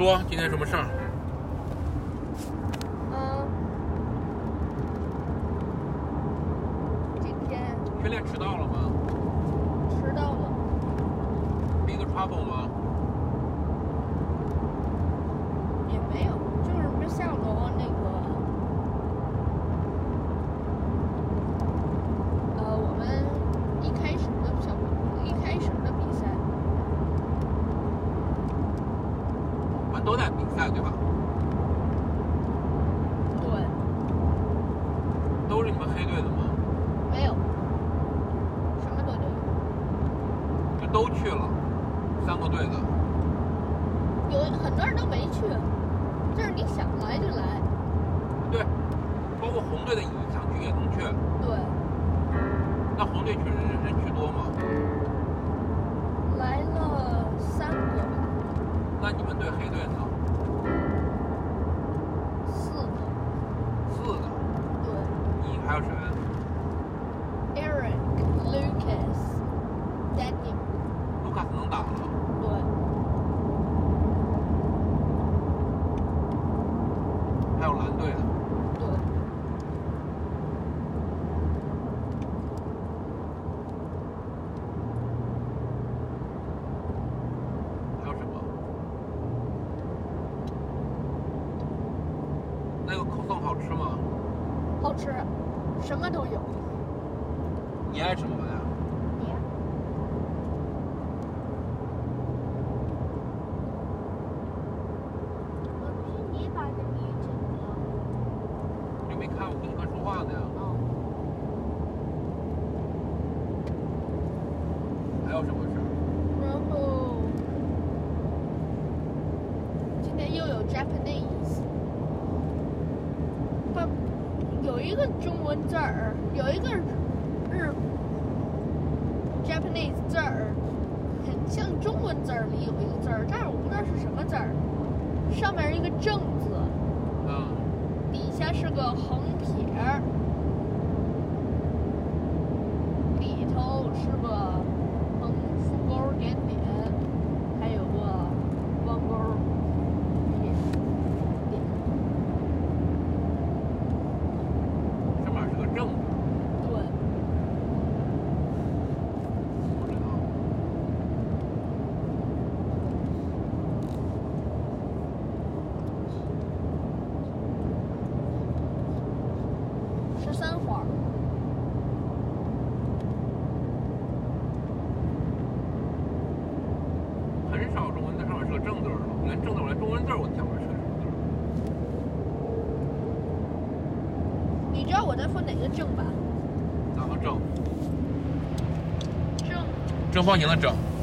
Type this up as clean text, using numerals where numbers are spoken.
说今天什么事儿？ 今天训练迟到了吗？ 迟到了。 Big trouble 吗？ 也没有，就是没下楼那个。我们一开始的比赛， 我们都在比赛对吧？ 对， 都是你们黑队的吗？ 没有，什么队都有。 就都去了，3个队的。 有很多人都没去，就是你想来就来。 对，包括红队的想去也能去。 对。 那红队人去多吗？ 来了3个吧。 那你们队黑队呢 ？4个。 4个。 对。 你还有谁 ？Eric, Lucas, Daniel。 卢卡斯能打了。 对。 还有蓝队的。 对。 还有什么？那个口颂好吃吗？ 好吃，什么都有。 你爱什么呀？ 你呀？ 我不是你把这米整掉。 你没看我跟你说话呢呀？ 哦。 还有什么事儿？ 然后今天又有 Japanese， 有一个中文字儿，有一个Japanese 字儿，很像中文字儿里有一个字儿，但是我不知道是什么字儿。上面一个正字，底下是个横撇儿，里头是个横竖钩点点，还有个弯钩撇点。 上面是个正字。 对。 不知道。 13花。 很少中文字上面是个正字儿的，我连中文字我讲不出来是个什么字儿。 你知道我在说哪个正吧？ 哪个正？ 正。 正方形的正。